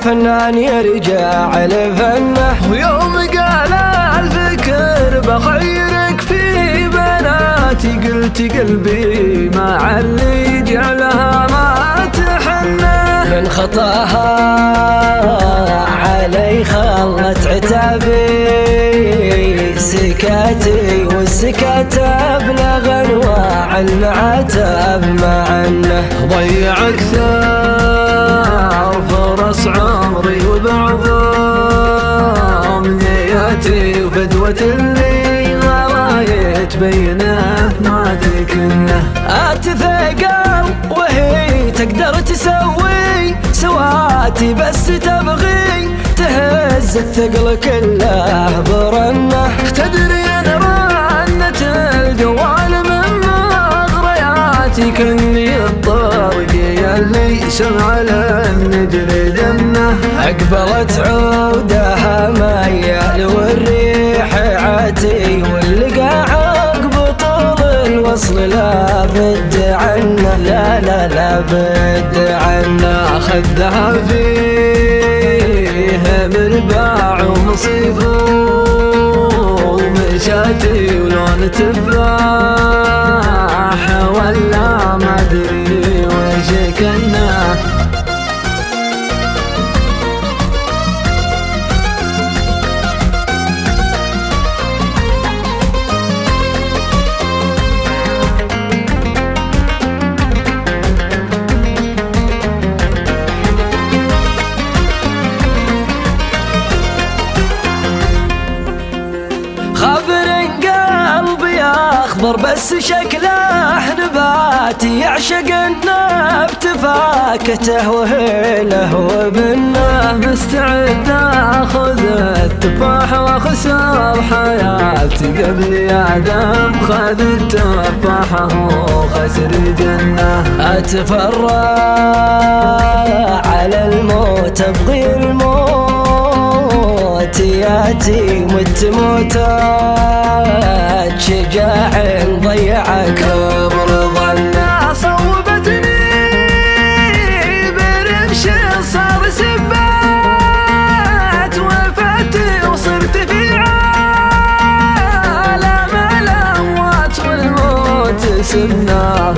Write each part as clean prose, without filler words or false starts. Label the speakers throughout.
Speaker 1: الفنان يرجع لفنه.
Speaker 2: ويوم قال الفكر بخيرك في بناتي قلت قلبي مع اللي جعلها ما تحنه.
Speaker 1: من خطاها علي خلت عتابي سكاتي، والسكات ابلغ انواع العتاب مع انه
Speaker 2: ضيع اكثر فرص عمري وبعض امنياتي وفدوة اللي غلايت بينه ما تكنه.
Speaker 1: اتثقل وهي تقدر تسوي سواتي بس تبغي تهز الثقل كله برنه.
Speaker 2: تدري انا رنة الجوال من مغرياتي كني الطرق اللي سمع للنجري دمه.
Speaker 1: اقبلت عودها ميال والريح عاتي واللقى عقب طول الوصل لا بد عنه، لا بد عنه.
Speaker 2: خدها فيه مرباع ومصيفه ومشاتي ولون تفاح ولا ما ادري وش كنا.
Speaker 1: خبر قلبي اخضر بس شكله نباتي يعشق النبت فاكته وهيله وبنه.
Speaker 2: مستعد اخذ التفاح واخسر حياتي قبل يا دم خذ التفاحه وخسر جنه.
Speaker 1: اتفرع على الموت ابغي الموت ياتي مت موتات شجاع ضيعك
Speaker 2: كبر ظنه صوبتني برمش صار سبات وفتي وصرت في عالم الاموات والموت سنه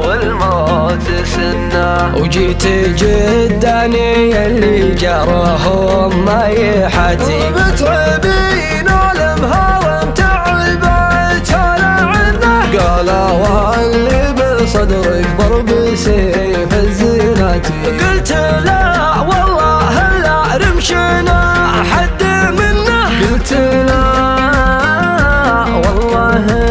Speaker 1: وجيت جداني اللي جرهم ما يحاتي
Speaker 2: متعبين والمهار متعبت على عنه. قالوا اللي بصدرك ضرب سيف الزيناتي
Speaker 1: قلت لا والله لا رمشنا حد منه.
Speaker 2: قلت لا والله